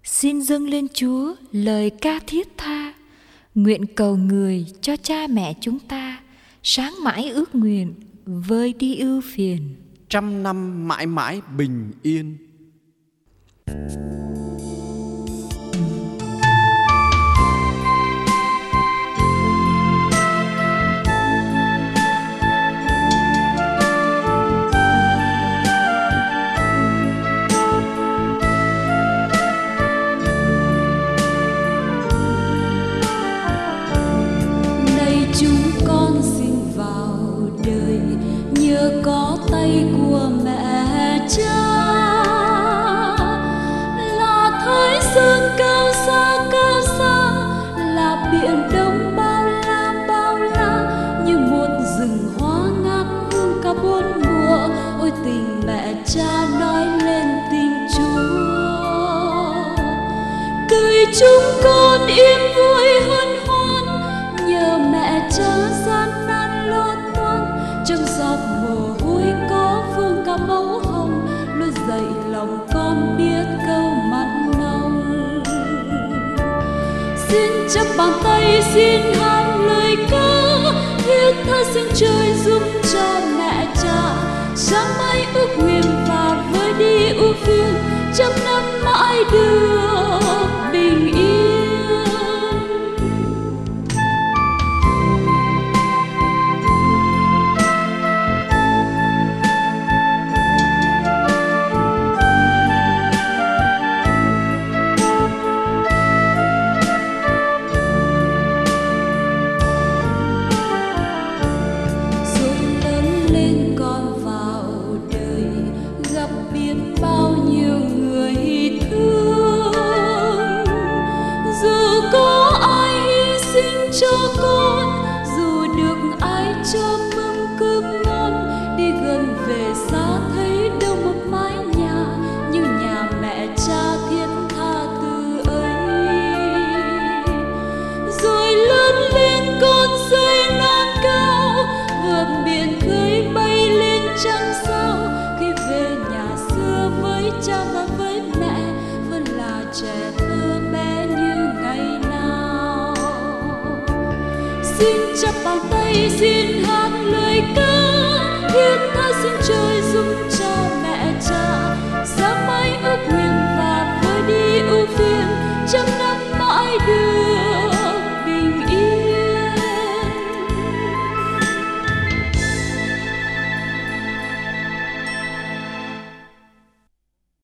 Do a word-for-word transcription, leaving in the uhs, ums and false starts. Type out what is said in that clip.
xin dâng lên Chúa lời ca thiết tha, nguyện cầu người cho cha mẹ chúng ta sáng mãi ước nguyện vơi đi ưu phiền. Trăm năm mãi mãi bình yên. Chúng con xin vào đời nhờ có tay của mẹ cha, là thái dương cao xa cao xa, là biển đông bao la bao la, như một rừng hoa ngát hương cả bốn mùa. Ôi tình mẹ cha nói lên tình Chúa, cười chúng con yên vui hân hoan, nhờ mẹ cha gian nan lo toan. Trong giọt mồ hôi có vương cả mẫu hồng, luôn dạy lòng con biết câu mặn nồng. Xin chắp bàn tay xin hát lời ca, thiết tha xin trời giúp cho mẹ cha sáng mãi ước nguyện và vơi đi ưu phiền, trăm năm mãi được bình yên. Cho con dù được ai cho mâm cơm ngon, đi gần về xa thấy đâu một mái nhà như nhà mẹ cha thiết tha từ ấy. Rồi lớn lên con xây non cao, vượt biển khơi bay lên trăng sao. Khi về nhà xưa với cha và với mẹ, vẫn là trẻ thơ bé như ngày nào. Xin chắp bàn tay xin hát lời ca, thiết tha xin trời giúp cho